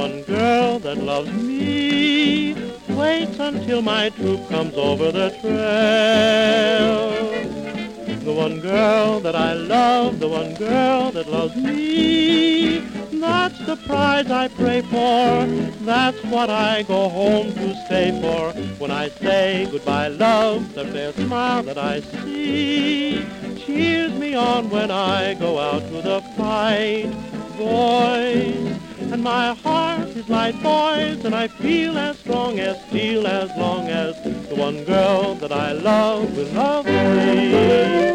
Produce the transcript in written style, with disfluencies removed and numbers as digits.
one girl that loves me waits until my troop comes over the trail. The one girl that I love, the one girl that loves me, that's the prize I pray for, that's what I go home to stay for. When I say goodbye, love, the fair smile that I see cheers me on when I go out to the fight, boys. And my heart is light, boys, and I feel as strong as steel as long as the one girl that I love will love me.